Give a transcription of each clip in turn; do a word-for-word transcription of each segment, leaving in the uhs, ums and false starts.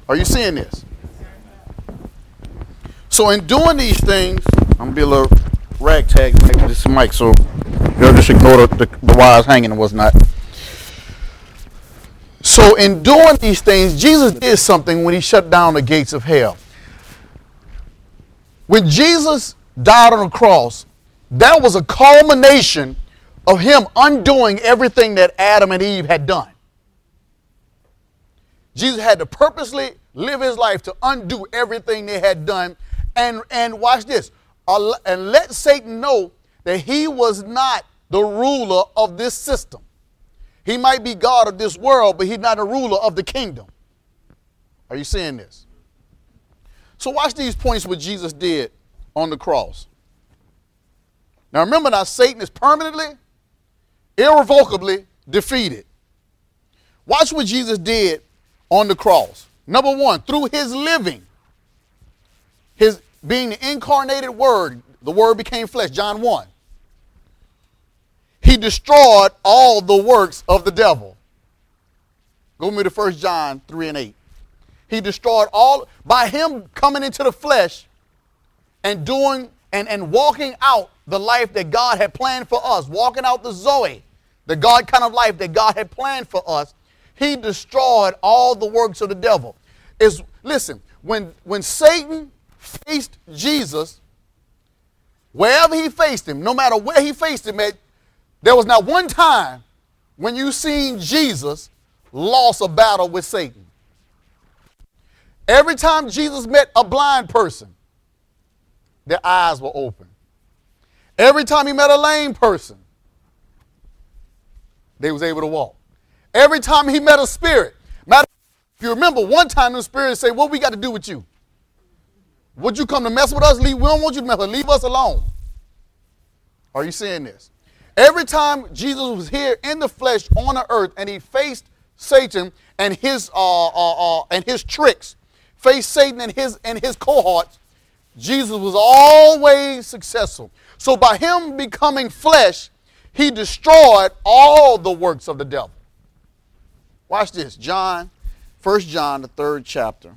Are you seeing this? So in doing these things, I'm going to be a little ragtag with this mic, so you'll just ignore the, the, the wires hanging and what's not. So in doing these things, Jesus did something when he shut down the gates of hell. When Jesus died on the cross, that was a culmination of him undoing everything that Adam and Eve had done. Jesus had to purposely live his life to undo everything they had done. And, and watch this, and let Satan know that he was not the ruler of this system. He might be God of this world, but he's not a ruler of the kingdom. Are you seeing this? So watch these points what Jesus did on the cross. Now remember now, Satan is permanently, irrevocably defeated. Watch what Jesus did on the cross. Number one, through his living, his being the incarnated word, the word became flesh, John one. He destroyed all the works of the devil. Go with me to First John three and eight. He destroyed all, by him coming into the flesh and doing and, and walking out the life that God had planned for us, walking out the Zoe, the God kind of life that God had planned for us. He destroyed all the works of the devil. Is listen, when, when Satan faced Jesus, wherever he faced him, no matter where he faced him at, there was not one time when you seen Jesus lost a battle with Satan. Every time Jesus met a blind person, their eyes were open. Every time he met a lame person, they was able to walk. Every time he met a spirit, matter if you remember, one time the spirit said, "What we got to do with you? Would you come to mess with us? Leave, we don't want you to mess with us. Leave us alone." Are you seeing this? Every time Jesus was here in the flesh on the earth and he faced Satan and his uh, uh, uh, and his tricks, faced Satan and his and his cohorts, Jesus was always successful. So by him becoming flesh, he destroyed all the works of the devil. Watch this, John, First John, the third chapter.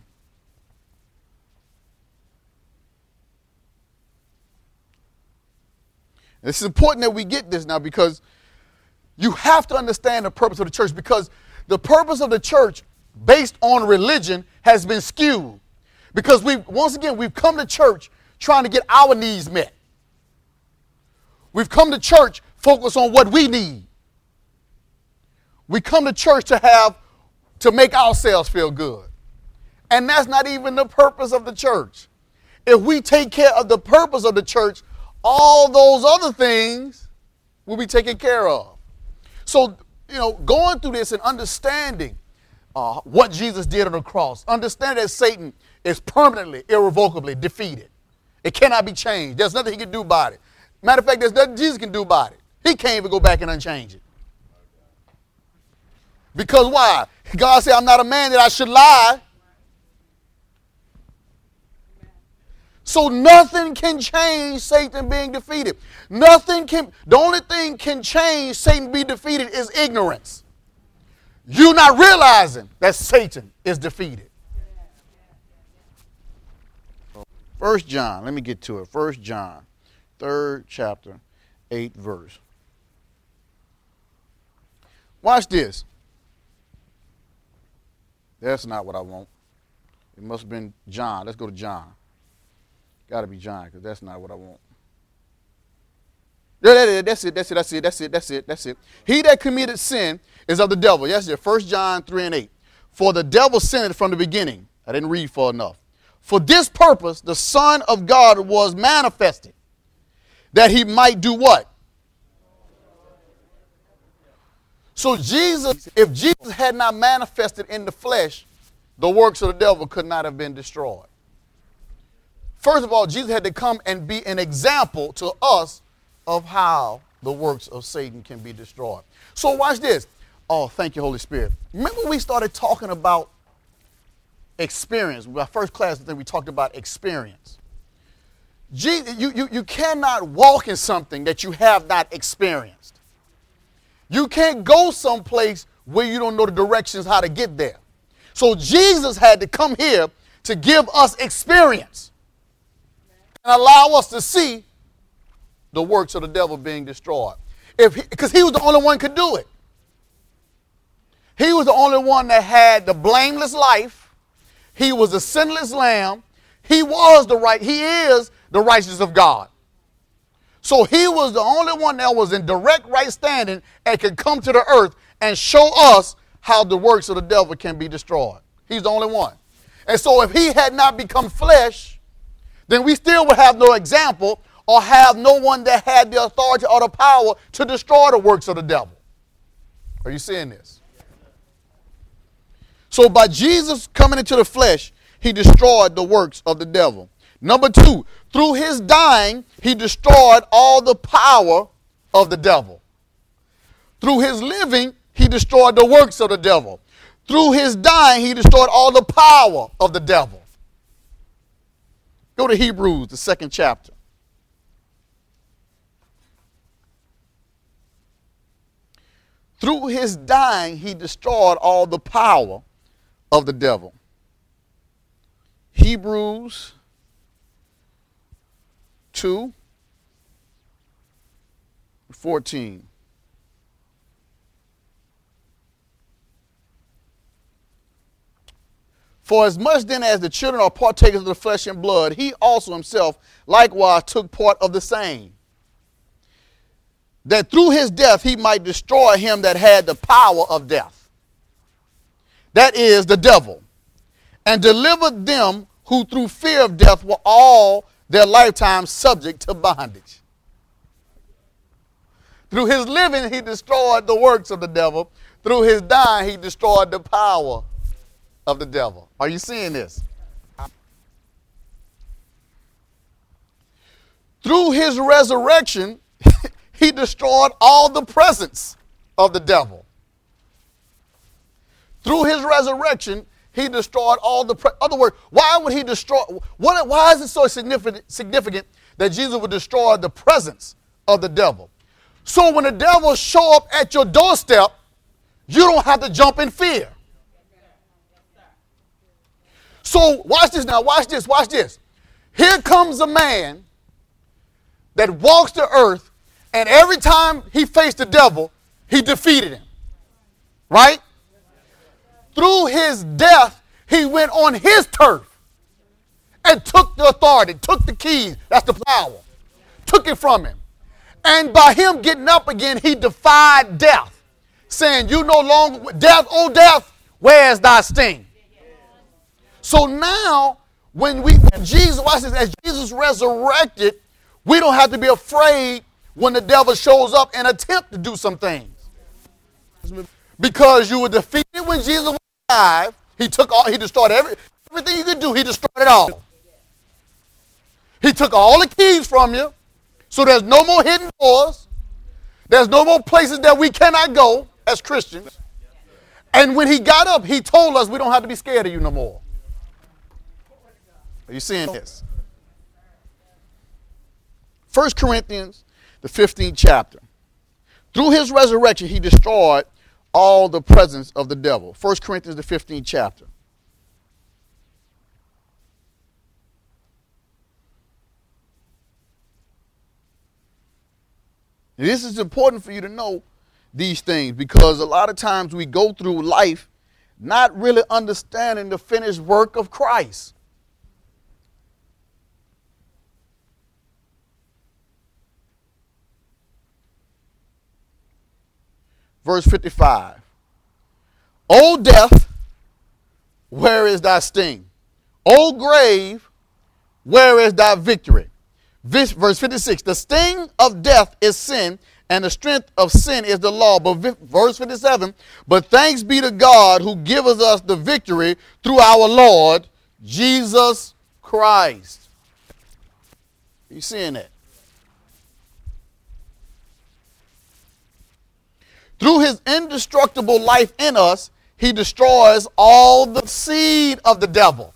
It's important that we get this now because you have to understand the purpose of the church, because the purpose of the church based on religion has been skewed. Because we once again, we've come to church trying to get our needs met. We've come to church focused on what we need. We come to church to have, to make ourselves feel good. And that's not even the purpose of the church. If we take care of the purpose of the church, all those other things will be taken care of. So, you know, going through this and understanding uh, what Jesus did on the cross, understand that Satan is permanently, irrevocably defeated. It cannot be changed. There's nothing he can do about it. Matter of fact, there's nothing Jesus can do about it. He can't even go back and unchange it. Because why? God said, "I'm not a man that I should lie." So nothing can change Satan being defeated. Nothing can, the only thing can change Satan be defeated is ignorance. You not realizing that Satan is defeated. First John, let me get to it. First John, third chapter, eighth verse. Watch this. That's not what I want. It must have been John. Let's go to John. Got to be John, because that's not what I want. That's it, that's it, that's it, that's it, that's it, that's it, that's it. He that committed sin is of the devil. Yes, sir. First John three and eight. For the devil sinned from the beginning. I didn't read far enough. For this purpose, the Son of God was manifested, that he might do what? So Jesus, if Jesus had not manifested in the flesh, the works of the devil could not have been destroyed. First of all, Jesus had to come and be an example to us of how the works of Satan can be destroyed. So watch this. Oh, thank you, Holy Spirit. Remember we started talking about experience. Our first class, I think we talked about experience. Jesus, you, you, you cannot walk in something that you have not experienced. You can't go someplace where you don't know the directions how to get there. So Jesus had to come here to give us experience and allow us to see the works of the devil being destroyed. If because he, he was the only one who could do it. He was the only one that had the blameless life. He was a sinless lamb. He was the right, he is the righteousness of God. So he was the only one that was in direct right standing and could come to the earth and show us how the works of the devil can be destroyed. He's the only one. And so if he had not become flesh, then we still would have no example or have no one that had the authority or the power to destroy the works of the devil. Are you seeing this? So by Jesus coming into the flesh, he destroyed the works of the devil. Number two, through his dying, he destroyed all the power of the devil. Through his living, he destroyed the works of the devil. Through his dying, he destroyed all the power of the devil. Go to Hebrews, the second chapter. Through his dying, he destroyed all the power of the devil. Hebrews two fourteen. For as much then as the children are partakers of the flesh and blood, he also himself likewise took part of the same, that through his death he might destroy him that had the power of death, that is, the devil, and deliver them who through fear of death were all their lifetime subject to bondage. Through his living, he destroyed the works of the devil. Through his dying, he destroyed the power of the devil. Are you seeing this? Through his resurrection, he destroyed all the presence of the devil. Through his resurrection, he destroyed all the, pre- other words, why would he destroy, what, why is it so significant, significant that Jesus would destroy the presence of the devil? So when the devil show up at your doorstep, you don't have to jump in fear. So watch this now, watch this, watch this. Here comes a man that walks the earth, and every time he faced the devil, he defeated him. Right? Through his death, he went on his turf and took the authority, took the keys, that's the power, took it from him. And by him getting up again, he defied death, saying, you no longer, death, oh death, where is thy sting? So now, when we, Jesus, watch this, as Jesus resurrected, we don't have to be afraid when the devil shows up and attempt to do some things. Because you were defeated when Jesus was alive. He took all, he destroyed every, everything you could do, he destroyed it all. He took all the keys from you, so there's no more hidden doors. There's no more places that we cannot go as Christians. And when he got up, he told us we don't have to be scared of you no more. Are you seeing this? First Corinthians, the fifteenth chapter. Through his resurrection, he destroyed all the presence of the devil. First Corinthians, the fifteenth chapter. And this is important for you to know these things, because a lot of times we go through life not really understanding the finished work of Christ. Verse fifty-five. O death, where is thy sting? O grave, where is thy victory? This, verse fifty-six. The sting of death is sin, and the strength of sin is the law. But verse fifty-seven. But thanks be to God who giveth us the victory through our Lord Jesus Christ. Are you seeing that? Through his indestructible life in us, he destroys all the seed of the devil.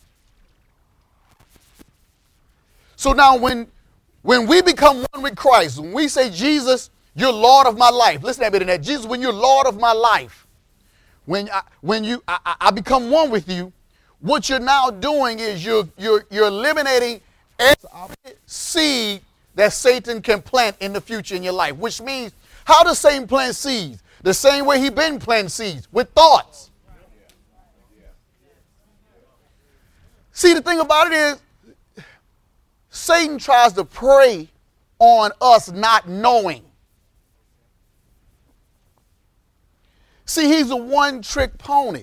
So now when, when we become one with Christ, when we say, Jesus, you're Lord of my life. Listen to me in that. Jesus, when you're Lord of my life, when I, when you I, I become one with you, what you're now doing is you're you're you're eliminating every seed that Satan can plant in the future in your life. Which means, how does Satan plant seeds? The same way he been planting seeds, with thoughts. See, the thing about it is, Satan tries to prey on us not knowing. See, he's a one-trick pony.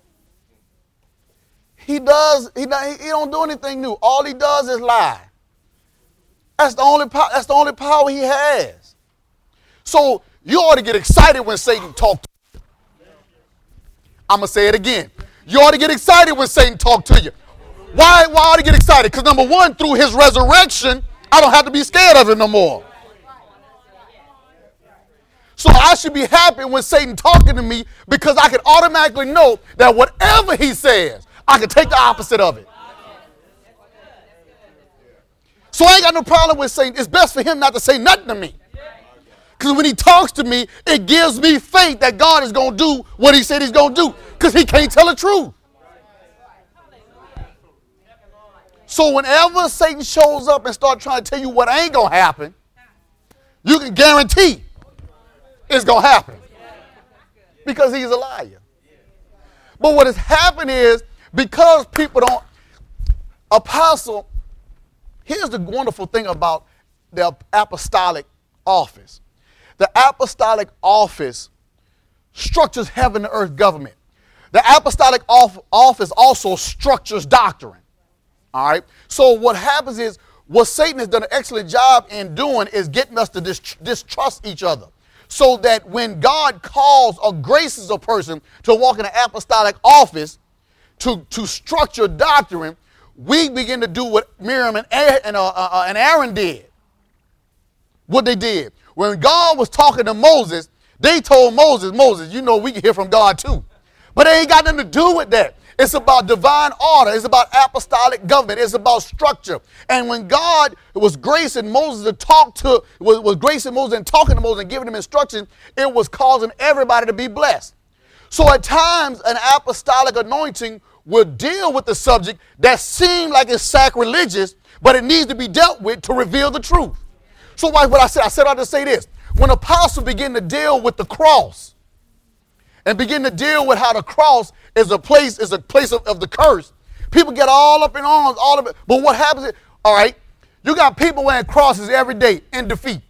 He does, he, he don't do anything new. All he does is lie. That's the only power, that's the only power he has. So you ought to get excited when Satan talks to you. I'm going to say it again. You ought to get excited when Satan talks to you. Why, why ought to get excited? Because number one, through his resurrection, I don't have to be scared of him no more. So I should be happy when Satan talking to me, because I can automatically know that whatever he says, I can take the opposite of it. So I ain't got no problem with Satan. It's best for him not to say nothing to me. Because when he talks to me, it gives me faith that God is going to do what he said he's going to do, because he can't tell the truth. So whenever Satan shows up and start trying to tell you what ain't going to happen, you can guarantee it's going to happen, because he's a liar. But what has happened is, because people don't, apostle, here's the wonderful thing about the apostolic office. The apostolic office structures heaven and earth government. The apostolic office also structures doctrine. All right. So what happens is, what Satan has done an excellent job in doing is getting us to dis- distrust each other. So that when God calls or graces a person to walk in an apostolic office to, to structure doctrine, we begin to do what Miriam and, and, uh, uh, and Aaron did. What they did. When God was talking to Moses, they told Moses, Moses, you know we can hear from God too. But it ain't got nothing to do with that. It's about divine order. It's about apostolic government. It's about structure. And when God was gracing Moses to talk to, was, was gracing Moses and talking to Moses and giving him instruction, it was causing everybody to be blessed. So at times, an apostolic anointing will deal with the subject that seems like it's sacrilegious, but it needs to be dealt with to reveal the truth. So like what I said, I said I to say this. When apostles begin to deal with the cross and begin to deal with how the cross is a place, is a place of, of the curse, people get all up in arms, all of it. But what happens is, all right, you got people wearing crosses every day in defeat.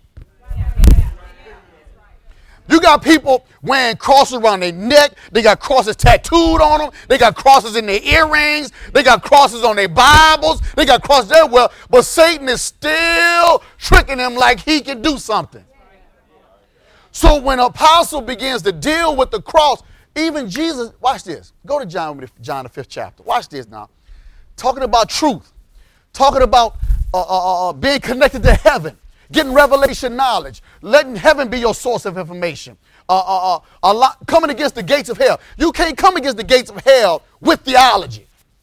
You got people wearing crosses around their neck. They got crosses tattooed on them. They got crosses in their earrings. They got crosses on their Bibles. They got crosses everywhere. But Satan is still tricking them like he can do something. So when an apostle begins to deal with the cross, even Jesus, watch this. Go to John, John the fifth chapter. Watch this now. Talking about truth. Talking about uh, uh, uh, being connected to heaven. Getting revelation knowledge. Letting heaven be your source of information. Uh, uh, uh, a lot, coming against the gates of hell. You can't come against the gates of hell with theology.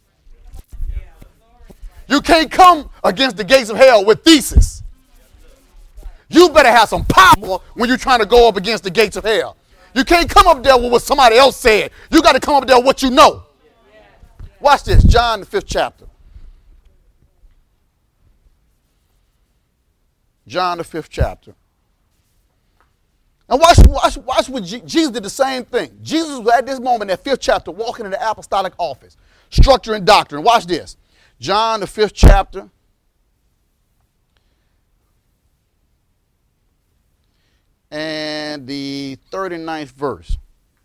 You can't come against the gates of hell with thesis. You better have some power when you're trying to go up against the gates of hell. You can't come up there with what somebody else said. You got to come up there with what you know. Watch this. John the fifth chapter. John the fifth chapter. Now watch, watch, watch what G- Jesus did the same thing. Jesus was at this moment, that fifth chapter, walking in the apostolic office, structure and doctrine. Watch this. John the fifth chapter. And the thirty-ninth verse.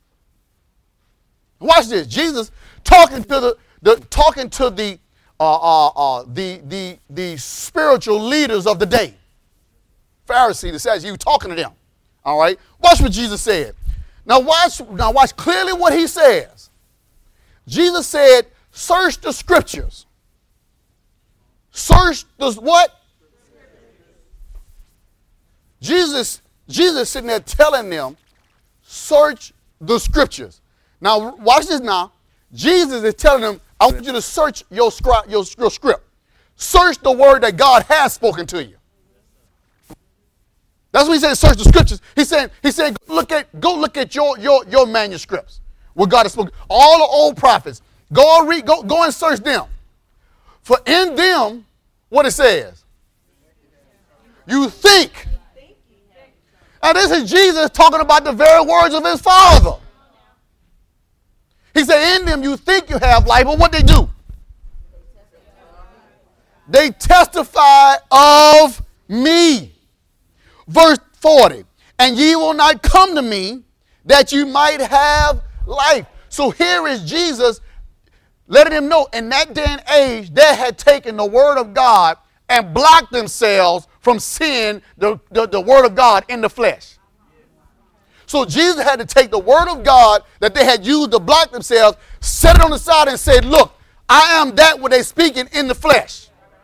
Watch this. Jesus talking to the, the talking to the uh, uh, uh, the the the spiritual leaders of the day. Pharisee that says you talking to them. All right. Watch what Jesus said. Now watch. Now watch clearly what he says. Jesus said, "Search the scriptures." Search the what? Jesus. Jesus sitting there telling them, search the scriptures. Now, watch this now. Jesus is telling them, I want you to search your, scri- your, your script. Search the word that God has spoken to you. That's what he said, search the scriptures. He said, he said, look at, go look at your, your, your manuscripts. what God has spoken. All the old prophets. Go and read, go, go and search them. For in them, what it says, you think. Now this is Jesus talking about the very words of his Father. He said, in them you think you have life, but what they do? They testify of me. Verse forty. And ye will not come to me that you might have life. So here is Jesus letting him know in that day and age they had taken the word of God and blocked themselves from seeing the, the, the word of God in the flesh. So Jesus had to take the word of God that they had used to block themselves, set it on the side and say, look, I am that what they're speaking in the flesh.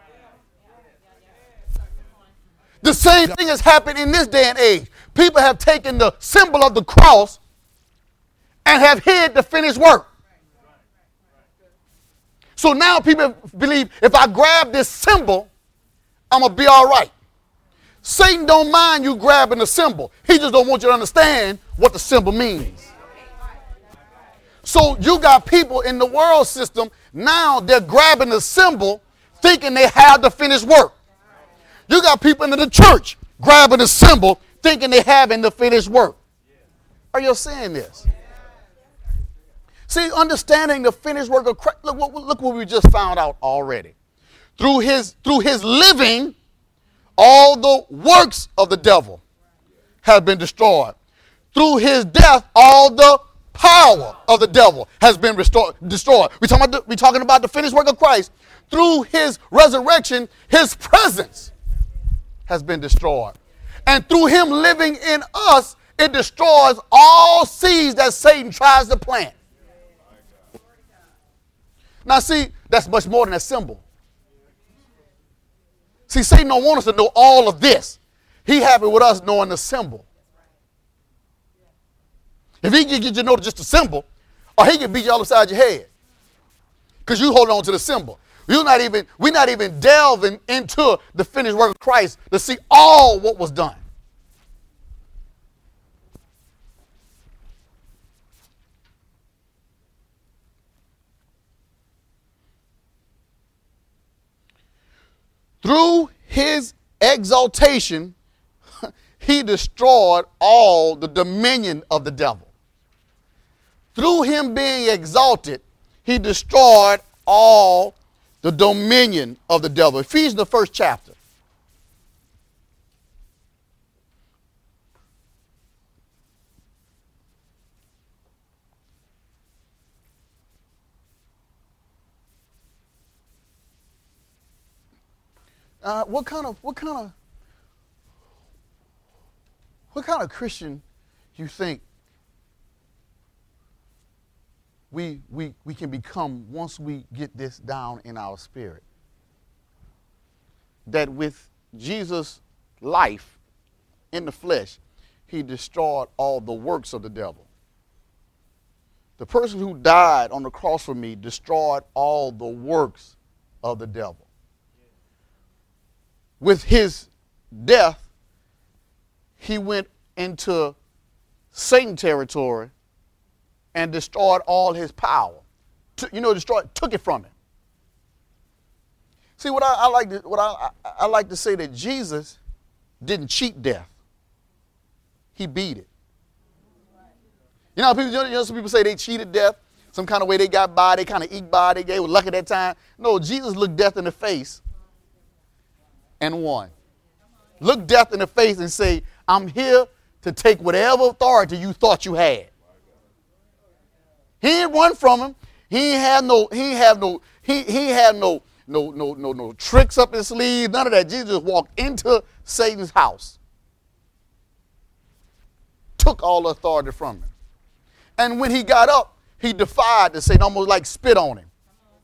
The same thing has happened in this day and age. People have taken the symbol of the cross and have hid the finished work. So now people believe if I grab this symbol, I'm going to be all right. Satan don't mind you grabbing the symbol. He just don't want you to understand what the symbol means. So you got people in the world system, now they're grabbing the symbol thinking they have the finished work. You got people in the church grabbing the symbol thinking they having the finished work. Are you seeing this? See, understanding the finished work of Christ. Look, look what we just found out already. Through his, through his living, all the works of the devil have been destroyed. Through his death, all the power of the devil has been restored, destroyed. We're talking, about the, we're talking about the finished work of Christ. Through his resurrection, his presence has been destroyed. And through him living in us, it destroys all seeds that Satan tries to plant. Now see, that's much more than a symbol. See, Satan don't want us to know all of this. He happy with us knowing the symbol. If he can get you to know just the symbol, or he can beat you all upside your head. Because you hold on to the symbol. You're not even, we're not even delving into the finished work of Christ to see all what was done. Through his exaltation, he destroyed all the dominion of the devil. Through him being exalted, he destroyed all the dominion of the devil. Ephesians, the first chapter. Uh, what kind of what kind of what kind of Christian you think we we we can become once we get this down in our spirit? That with Jesus' life in the flesh, he destroyed all the works of the devil. The person who died on the cross for me destroyed all the works of the devil. With his death, he went into Satan territory and destroyed all his power. T- you know, destroyed, took it from him. See, what I, I like to what I, I, I like to say that Jesus didn't cheat death. He beat it. You know, people, you know, some people say they cheated death, some kind of way they got by, they kind of eked by, they gave were lucky that time. No, Jesus looked death in the face and won. Look death in the face and say, I'm here to take whatever authority you thought you had. He didn't run from him. He ain't have no, he ain't have no, he, he had no, no, no, no, no tricks up his sleeve, none of that. Jesus just walked into Satan's house. Took all the authority from him. And when he got up, he defied the Satan, almost like spit on him.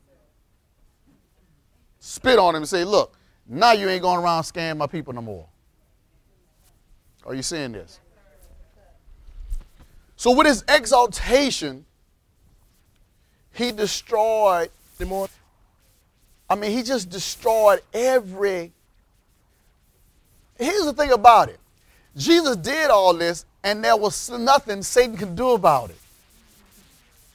Spit on him and say, look, now you ain't going around scamming my people no more. Are you seeing this? So with his exaltation, he destroyed, I mean, he just destroyed every, here's the thing about it. Jesus did all this and there was nothing Satan could do about it.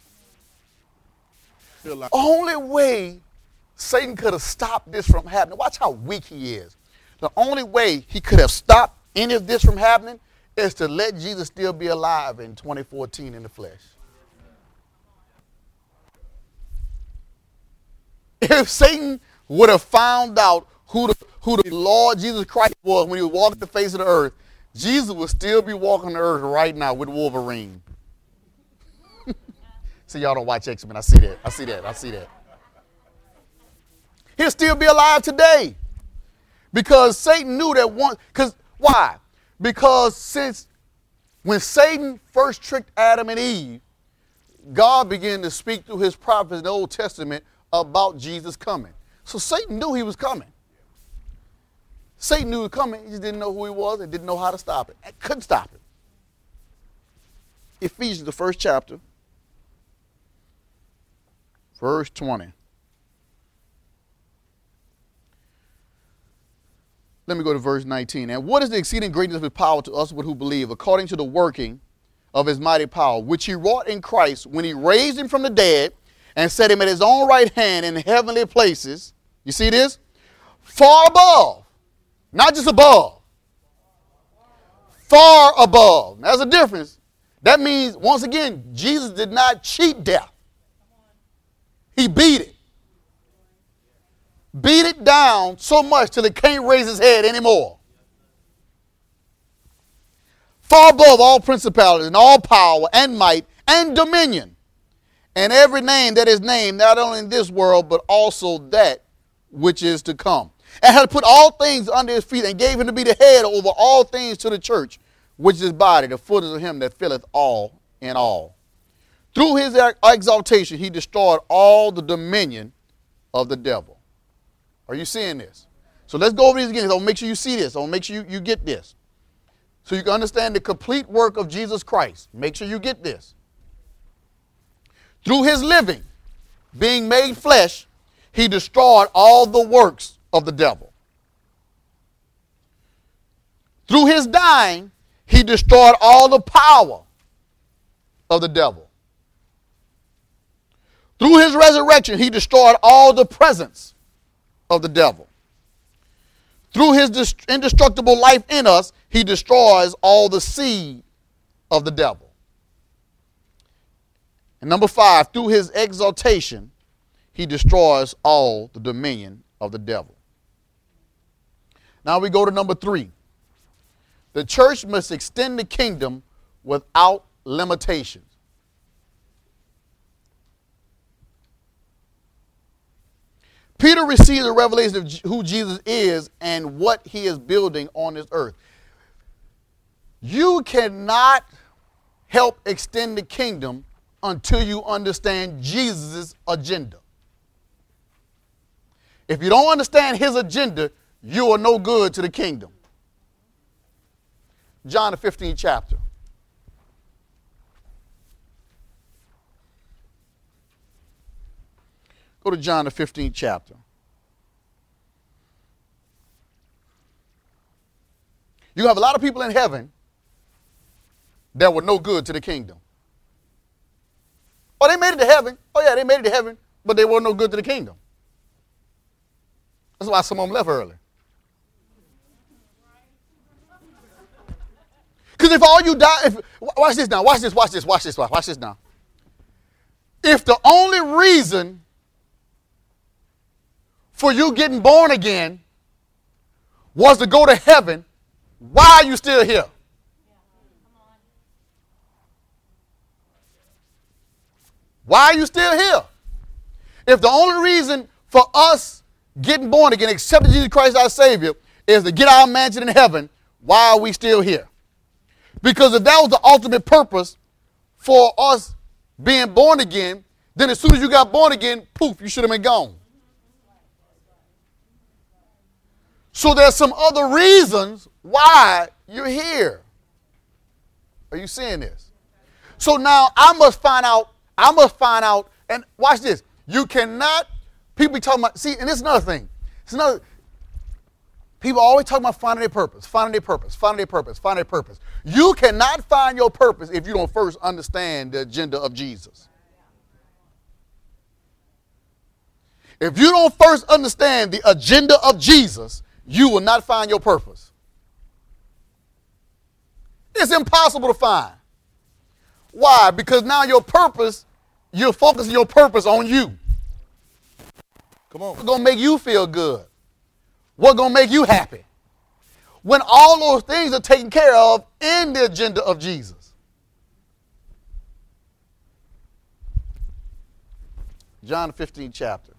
only way Satan could have stopped this from happening, watch how weak he is. The only way he could have stopped any of this from happening is to let Jesus still be alive in twenty fourteen in the flesh. If Satan would have found out who the, who the Lord Jesus Christ was when he was walking the face of the earth, Jesus would still be walking the earth right now with Wolverine. See, y'all don't watch X-Men. I see that. I see that. I see that. He'll still be alive today. Because Satan knew that once. Because why? Because since when Satan first tricked Adam and Eve, God began to speak through his prophets in the Old Testament about Jesus coming. So Satan knew he was coming. Satan knew he was coming. He just didn't know who he was and didn't know how to stop it. And couldn't stop it. Ephesians, the first chapter, verse twenty. Let me go to verse nineteen. And what is the exceeding greatness of his power to us who believe, according to the working of his mighty power, which he wrought in Christ when he raised him from the dead and set him at his own right hand in heavenly places. You see this? Far above. Not just above. Far above. Now, there's a difference. That means, once again, Jesus did not cheat death. He beat it. Beat it down so much till it can't raise his head anymore. Far above all principalities and all power and might and dominion and every name that is named, not only in this world, but also that which is to come. And had put all things under his feet and gave him to be the head over all things to the church, which is his body, the foot of him that filleth all in all. Through his exaltation, he destroyed all the dominion of the devil. Are you seeing this? So let's go over these again. I want to make sure you see this. I want to make sure you, you get this. So you can understand the complete work of Jesus Christ. Make sure you get this. Through his living, being made flesh, he destroyed all the works of the devil. Through his dying, he destroyed all the power of the devil. Through his resurrection, he destroyed all the presence of the devil. Through his indestructible life in us, he destroys all the seed of the devil. And number five, through his exaltation, he destroys all the dominion of the devil. Now we go to number three. The church must extend the kingdom without limitations. Peter received the revelation of who Jesus is and what he is building on this earth. You cannot help extend the kingdom until you understand Jesus' agenda. If you don't understand his agenda, you are no good to the kingdom. John the fifteenth chapter. Go to John the fifteenth chapter. You have a lot of people in heaven that were no good to the kingdom. Oh, they made it to heaven. Oh, yeah, they made it to heaven, but they were no good to the kingdom. That's why some of them left early. Because if all you die, if, watch this now, watch this, watch this, watch this, watch this now. If the only reason for you getting born again was to go to heaven, why are you still here? Why are you still here? If the only reason for us getting born again, accepting Jesus Christ our Savior, is to get our mansion in heaven, why are we still here? Because if that was the ultimate purpose for us being born again, then as soon as you got born again, poof, you should have been gone. So there's some other reasons why you're here. Are you seeing this? So now I must find out, I must find out, and watch this. You cannot, people be talking about, see, and this is another thing. It's another, people always talk about finding their purpose, finding their purpose, finding their purpose, finding their purpose. You cannot find your purpose if you don't first understand the agenda of Jesus. If you don't first understand the agenda of Jesus, you will not find your purpose. It's impossible to find. Why? Because now your purpose, you're focusing your purpose on you. Come on. What's going to make you feel good? What's going to make you happy? When all those things are taken care of in the agenda of Jesus. John fifteenth chapter.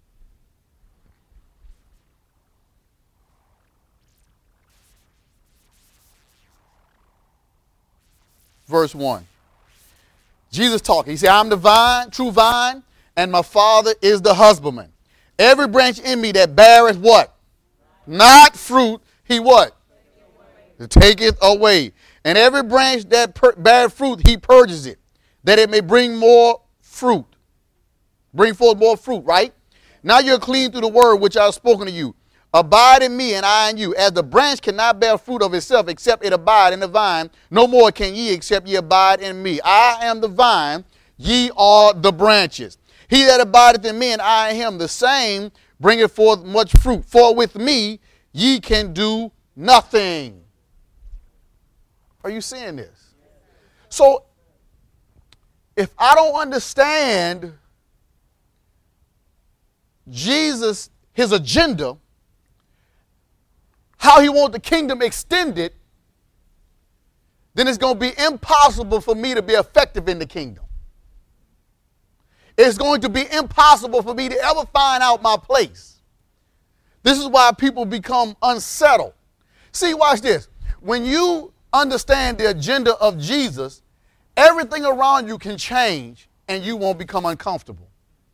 Verse one. Jesus talking. He said, I'm the vine, true vine, and my Father is the husbandman. Every branch in me that beareth what? Not fruit, he what? Taketh away. And every branch that per- beareth fruit, he purges it, that it may bring more fruit. Bring forth more fruit, right? Now you're clean through the word which I have spoken to you. Abide in me and I in you. As the branch cannot bear fruit of itself except it abide in the vine, no more can ye except ye abide in me. I am the vine, ye are the branches. He that abideth in me and I in him, the same bringeth forth much fruit. For with me ye can do nothing. Are you seeing this? So, if I don't understand Jesus, his agenda, how he wants the kingdom extended, then it's going to be impossible for me to be effective in the kingdom. It's going to be impossible for me to ever find out my place. This is why people become unsettled. See, watch this. When you understand the agenda of Jesus, everything around you can change and you won't become uncomfortable.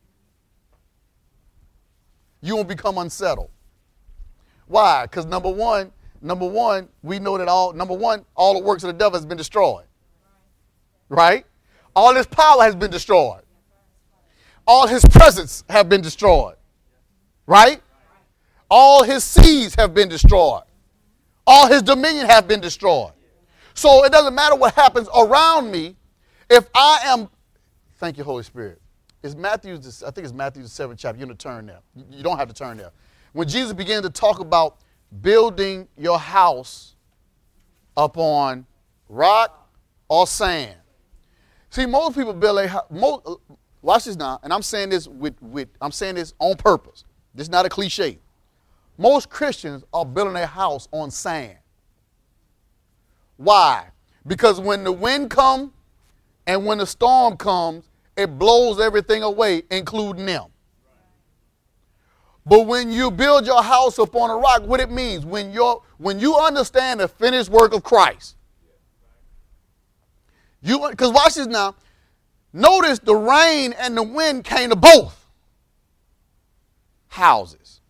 You won't become unsettled. Why? Because number one, number one, we know that all, number one, all the works of the devil has been destroyed. Right? All his power has been destroyed. All his presence have been destroyed. Right? All his seeds have been destroyed. All his dominion have been destroyed. So it doesn't matter what happens around me. If I am, thank you, Holy Spirit. It's Matthew, I think it's Matthew the seventh chapter. You don't have to turn there. You don't have to turn there. When Jesus began to talk about building your house upon rock or sand. See, most people build a house. Watch this now, and I'm saying this with, with I'm saying this on purpose. This is not a cliche. Most Christians are building a house on sand. Why? Because when the wind comes and when the storm comes, it blows everything away, including them. But when you build your house upon a rock, what it means, when you're when you understand the finished work of Christ, you because watch this now. Notice the rain and the wind came to both houses.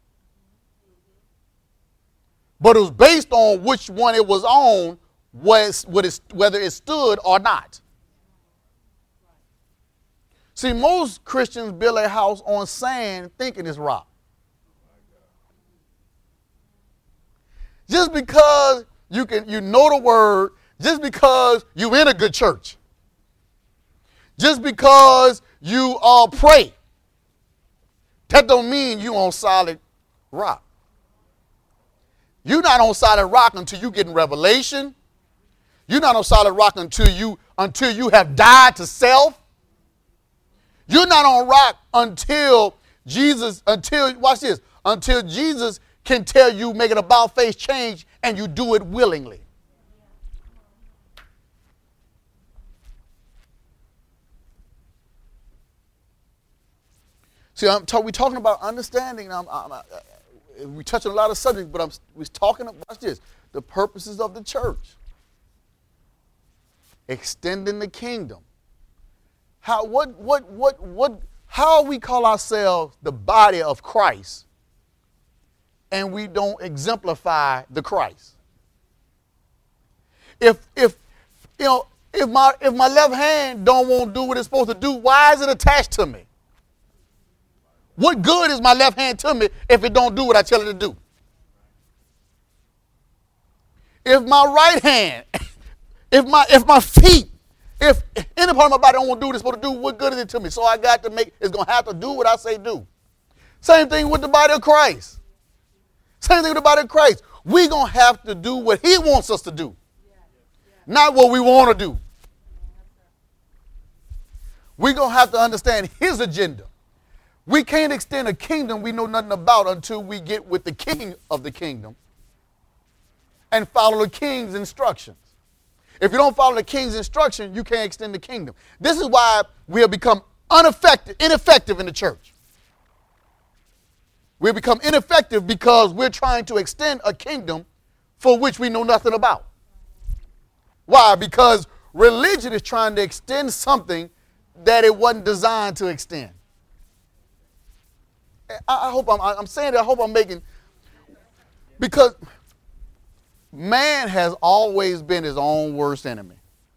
But it was based on which one it was on, was, whether it stood or not. See, most Christians build a house on sand thinking it's rock. Just because you can, you know the word, just because you're in a good church, just because you uh, pray, that don't mean you on solid rock. You're not on solid rock until you get in revelation. You're not on solid rock until you until you have died to self. You're not on rock until Jesus, until, watch this, until Jesus can tell you, make an about-face change, and you do it willingly. See, I'm talk, we're talking about understanding. I'm, I'm, I, we touch on a lot of subjects, but I'm, we're talking about, watch this, the purposes of the church. Extending the kingdom. How, what, what, what, what, how we call ourselves the body of Christ, and we don't exemplify the Christ. If, if, you know, if my, if my left hand don't want to do what it's supposed to do, why is it attached to me? What good is my left hand to me if it don't do what I tell it to do? If my right hand, if my, if my feet, if any part of my body don't want to do what it's supposed to do, what good is it to me? So I got to make, it's going to have to do what I say do. Same thing with the body of Christ. Same thing with the body of Christ. We're going to have to do what he wants us to do, not what we want to do. We're going to have to understand his agenda. We can't extend a kingdom we know nothing about until we get with the king of the kingdom and follow the king's instructions. If you don't follow the king's instruction, you can't extend the kingdom. This is why we have become ineffective, ineffective in the church. We've become ineffective because we're trying to extend a kingdom for which we know nothing about. Why? Because religion is trying to extend something that it wasn't designed to extend. I, I hope I'm, I'm saying that, I hope I'm making, because man has always been his own worst enemy.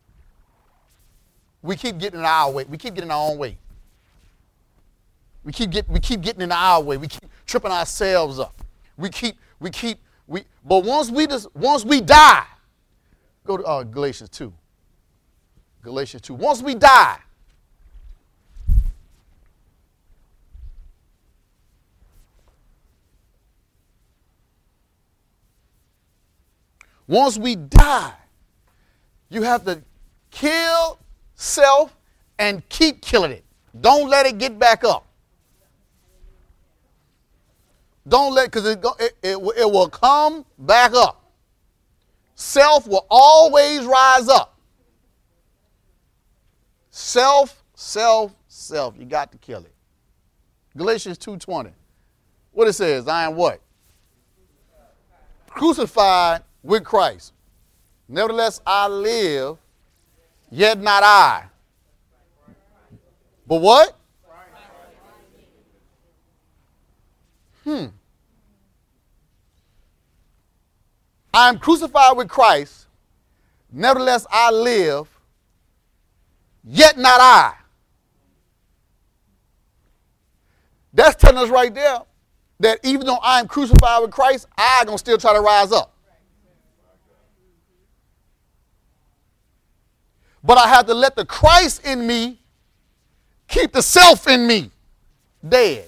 We keep getting in our way. We keep getting our own way. We keep get, we keep getting in our way. We keep tripping ourselves up. We keep we keep we. But once we just once we die, go to uh, Galatians two. Galatians two. Once we die, once we die, you have to kill self and keep killing it. Don't let it get back up. Don't let, because it, it, it, it will come back up. Self will always rise up. Self, self, self. You got to kill it. Galatians two twenty. What it says, I am what? Crucified with Christ. Nevertheless, I live, yet not I. But what? Hmm. I am crucified with Christ. Nevertheless, I live, yet not I. That's telling us right there that even though I am crucified with Christ, I'm going to still try to rise up. But I have to let the Christ in me keep the self in me dead.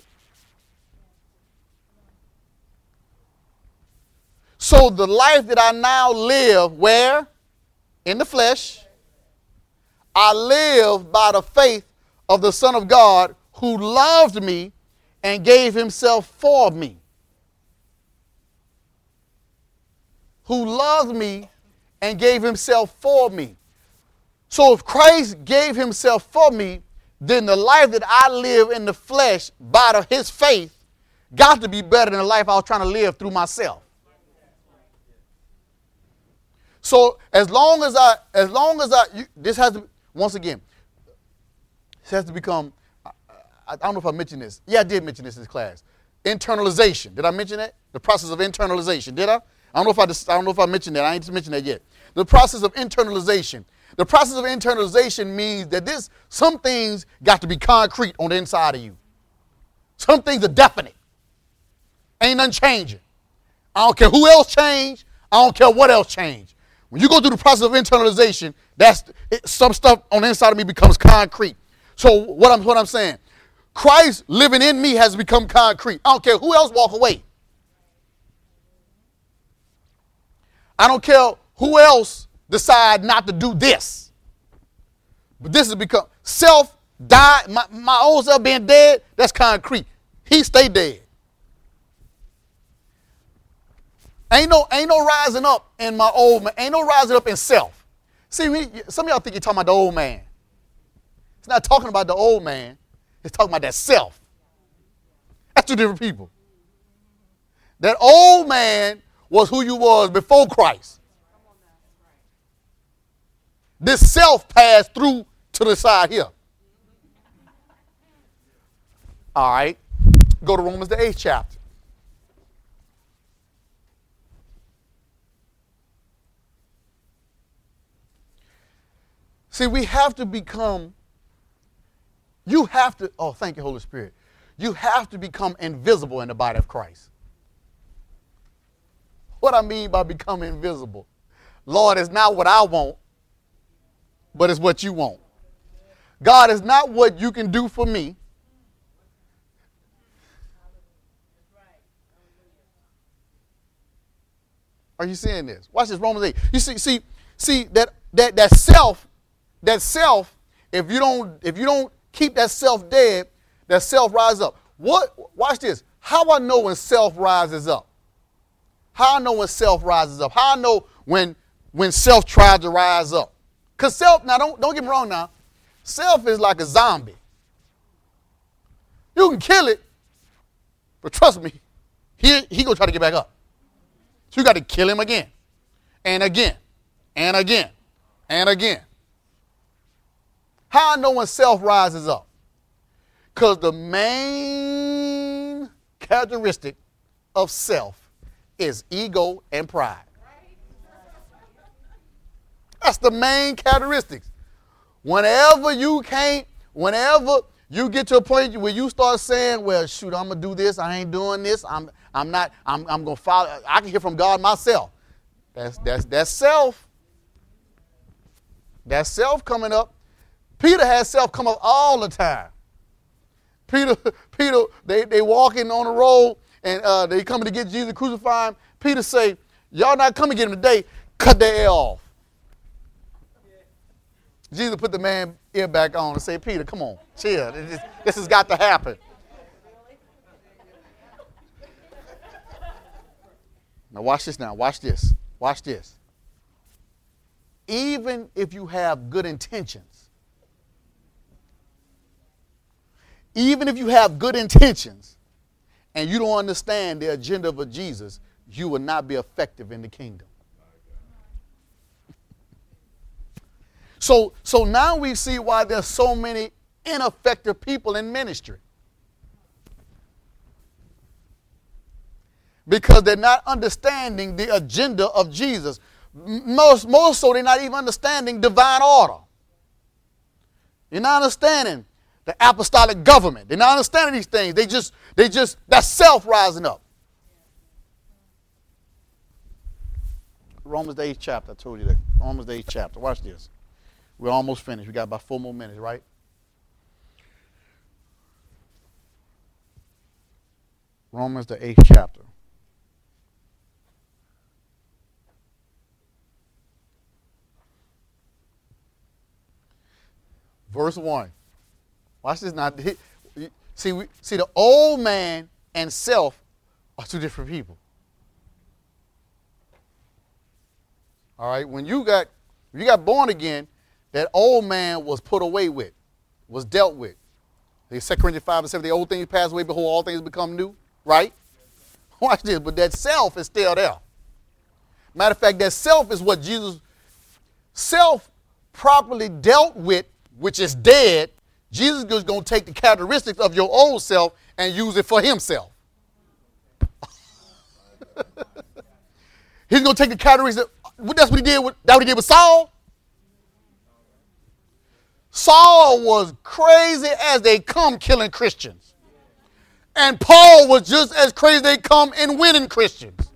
So the life that I now live, where? In the flesh. I live by the faith of the Son of God who loved me and gave himself for me. Who loved me and gave himself for me. So if Christ gave himself for me, then the life that I live in the flesh by the, his faith got to be better than the life I was trying to live through myself. So as long as I, as long as I, you, this has to, once again, this has to become, I, I, I don't know if I mentioned this. Yeah, I did mention this in this class. Internalization. Did I mention that? The process of internalization. Did I? I don't know if I, just, I don't know if I mentioned that. I ain't mentioned that yet. The process of internalization. The process of internalization means that this, some things got to be concrete on the inside of you. Some things are definite. Ain't nothing changing. I don't care who else changed. I don't care what else changed. When you go through the process of internalization, that's it, some stuff on the inside of me becomes concrete. So what I'm what I'm saying, Christ living in me has become concrete. I don't care who else walk away. I don't care who else decide not to do this. But this has become self died. My, my old self being dead, that's concrete. He stay dead. Ain't no, ain't no rising up in my old man. Ain't no rising up in self. See, we, some of y'all think you're talking about the old man. It's not talking about the old man. It's talking about that self. That's two different people. That old man was who you was before Christ. This self passed through to the side here. All right. Go to Romans, the eighth chapter. See, we have to become, you have to, oh, thank you, Holy Spirit. You have to become invisible in the body of Christ. What I mean by become invisible, Lord, it's not what I want, but it's what you want. God, is not what you can do for me. Are you seeing this? Watch this, Romans eight. You see, see, see that that that self, that self, if you don't, if you don't keep that self dead, that self rises up. What watch this. How I know when self rises up? How I know when self rises up? How I know when when self tries to rise up? Because self, now don't don't get me wrong now. Self is like a zombie. You can kill it, but trust me, he he gonna try to get back up. So you got to kill him again, and again, and again, and again. How I know when self rises up? Because the main characteristic of self is ego and pride. That's the main characteristics. Whenever you can't, whenever you get to a point where you start saying, well, shoot, I'm going to do this. I ain't doing this. I'm I'm not, I'm, I'm going to follow. I can hear from God myself. That's, that's, that's self. That's self coming up. Peter has self come up all the time. Peter, Peter, they, they walking on the road and uh, they coming to get Jesus crucified. Peter say, y'all not coming to get him today. Cut their ear off. Jesus put the man ear back on and say, Peter, come on, chill. This, this has got to happen. Now watch this now. Watch this. Watch this. Even if you have good intentions, even if you have good intentions and you don't understand the agenda of Jesus, you will not be effective in the kingdom. So, so now we see why there's so many ineffective people in ministry. Because they're not understanding the agenda of Jesus. Most, most so they're not even understanding divine order. They're not understanding the apostolic government. They're not understanding these things. They just, they just, that's self rising up. Romans the eighth chapter, I told you that. Romans the eighth chapter. Watch this. We're almost finished. We got about four more minutes, right? Romans the eighth chapter. Verse one. Watch this now. See, we, see, the old man and self are two different people. All right? When you got, when you got born again, that old man was put away with, was dealt with. Second Corinthians five and seven, the old things pass away, behold, all things become new, right? Watch this, but that self is still there. Matter of fact, that self is what Jesus, self properly dealt with, which is dead. Jesus is going to take the characteristics of your old self and use it for himself. He's going to take the characteristics. That's what he did with, that's what he did with Saul. Saul was crazy as they come killing Christians. And Paul was just as crazy as they come in winning Christians.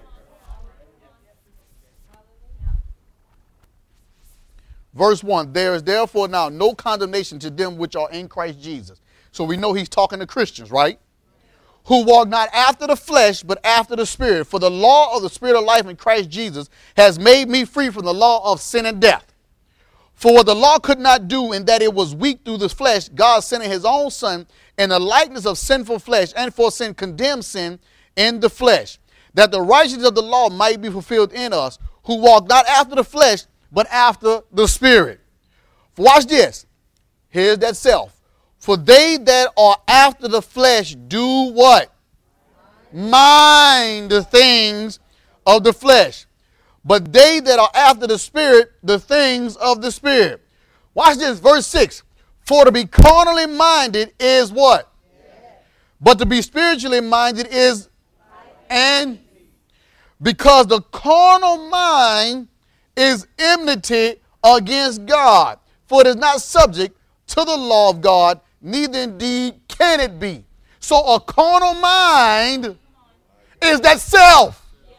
Verse one, there is therefore now no condemnation to them which are in Christ Jesus. So we know he's talking to Christians, right? Who walk not after the flesh, but after the Spirit. For the law of the Spirit of life in Christ Jesus has made me free from the law of sin and death. For what the law could not do in that it was weak through the flesh, God sending his own Son in the likeness of sinful flesh, and for sin condemned sin in the flesh, that the righteousness of the law might be fulfilled in us, who walk not after the flesh, but after the Spirit. Watch this. Here's that self. For they that are after the flesh do what? Mind the things of the flesh. But they that are after the Spirit, the things of the Spirit. Watch this, verse six. For to be carnally minded is what? Yes. But to be spiritually minded is, and because the carnal mind is enmity against God, for it is not subject to the law of God, neither indeed can it be. So a carnal mind is that self.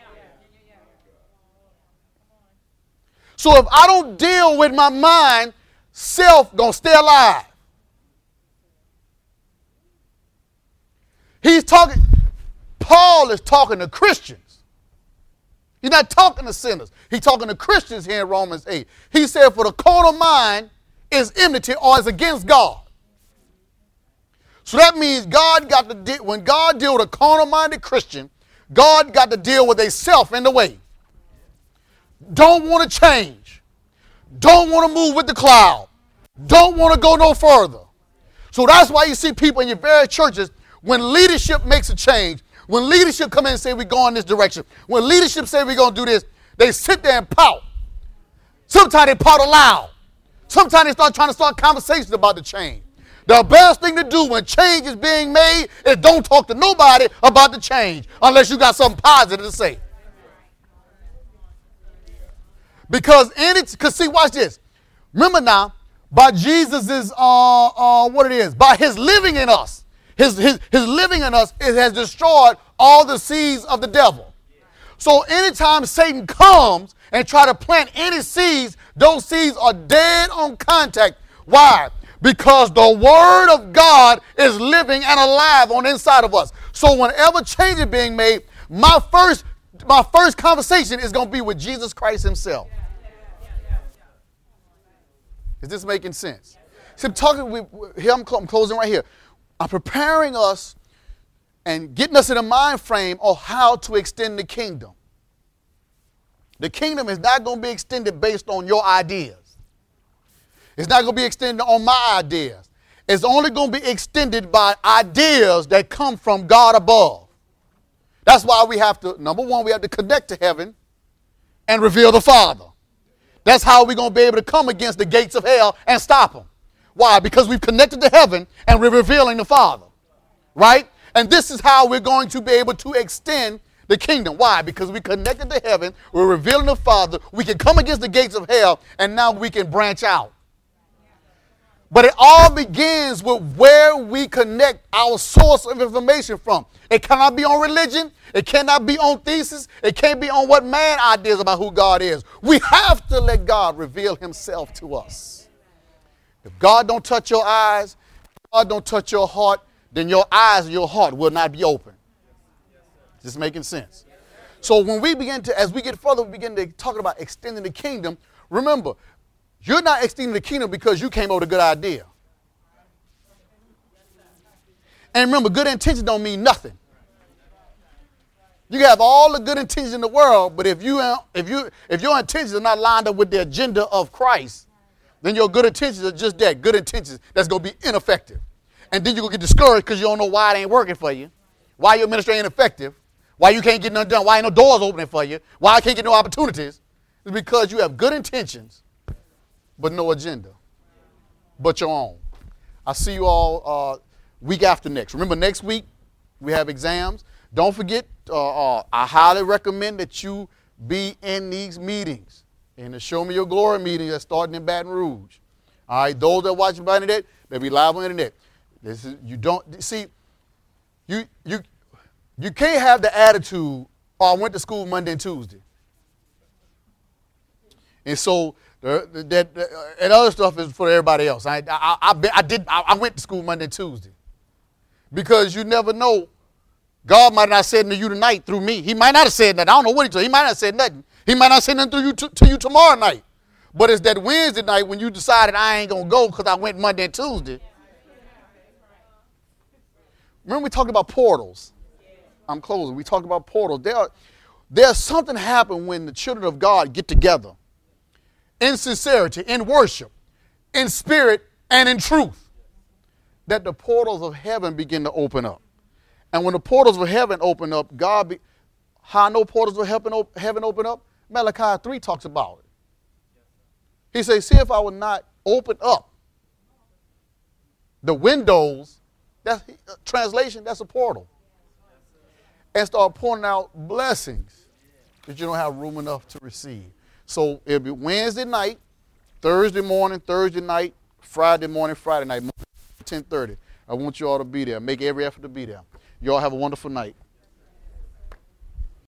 So if I don't deal with my mind, self gonna stay alive. He's talking, Paul is talking to Christians. He's not talking to sinners. He's talking to Christians here in Romans eight. He said, for the carnal mind is enmity or is against God. So that means God got to deal, when God deal with a carnal-minded Christian, God got to deal with themselves in the way. Don't want to change. Don't want to move with the cloud. Don't want to go no further. So that's why you see people in your various churches, when leadership makes a change, when leadership come in and say we're going this direction, when leadership say we're going to do this, they sit there and pout. Sometimes they pout aloud. Sometimes they start trying to start conversations about the change. The best thing to do when change is being made is don't talk to nobody about the change unless you got something positive to say. Because any, because see, watch this. Remember now, by Jesus' uh, uh, what it is, by his living in us, his, his, his living in us, it has destroyed all the seeds of the devil. So anytime Satan comes and try to plant any seeds, those seeds are dead on contact. Why? Because the word of God is living and alive on the inside of us. So whenever change is being made, my first, my first conversation is going to be with Jesus Christ himself. Is this making sense? So I'm talking with, here I'm, I'm closing right here. I'm preparing us and getting us in a mind frame of how to extend the kingdom. The kingdom is not going to be extended based on your ideas. It's not going to be extended on my ideas. It's only going to be extended by ideas that come from God above. That's why we have to, number one, we have to connect to heaven and reveal the Father. That's how we're going to be able to come against the gates of hell and stop them. Why? Because we've connected to heaven and we're revealing the Father. Right? And this is how we're going to be able to extend the kingdom. Why? Because we connected to heaven, we're revealing the Father, we can come against the gates of hell, and now we can branch out. But it all begins with where we connect our source of information from. It cannot be on religion. It cannot be on thesis. It can't be on what man ideas about who God is. We have to let God reveal himself to us. If God don't touch your eyes, if God don't touch your heart, then your eyes and your heart will not be open. Is this making sense? So when we begin to, as we get further, we begin to talk about extending the kingdom. Remember, you're not extending the kingdom because you came up with a good idea. And remember, good intentions don't mean nothing. You can have all the good intentions in the world, but if you if you if your intentions are not lined up with the agenda of Christ, then your good intentions are just that, good intentions that's going to be ineffective. And then you're going to get discouraged because you don't know why it ain't working for you, why your ministry ain't effective, why you can't get nothing done, why ain't no doors opening for you, why I can't get no opportunities. It's because you have good intentions, but no agenda, but your own. I'll see you all uh, week after next. Remember, next week we have exams. Don't forget, uh, uh, I highly recommend that you be in these meetings. In the Show Me Your Glory meeting that's starting in Baton Rouge. All right, those that watch by internet, they'll be live on the internet. This is, you don't, see, you, you, you can't have the attitude, oh, I went to school Monday and Tuesday. And so, uh, that, uh, and other stuff is for everybody else. I, I, I, I did, I, I went to school Monday and Tuesday. Because you never know, God might not have said to you tonight through me. He might not have said that. I don't know what he told. He might not have said nothing. He might not say nothing through you to, to you tomorrow night. But it's that Wednesday night when you decided I ain't going to go because I went Monday and Tuesday. Remember we talked about portals. I'm closing. We talked about portals. There are, there's something happen when the children of God get together in sincerity, in worship, in spirit, and in truth, that the portals of heaven begin to open up. And when the portals of heaven open up, God, be, how I know portals of heaven, heaven open up? Malachi three talks about it. He says, see if I would not open up the windows, that's uh, translation, that's a portal, and start pouring out blessings that you don't have room enough to receive. So it'll be Wednesday night, Thursday morning, Thursday night, Friday morning, Friday night, ten thirty. I want you all to be there. Make every effort to be there. You all have a wonderful night.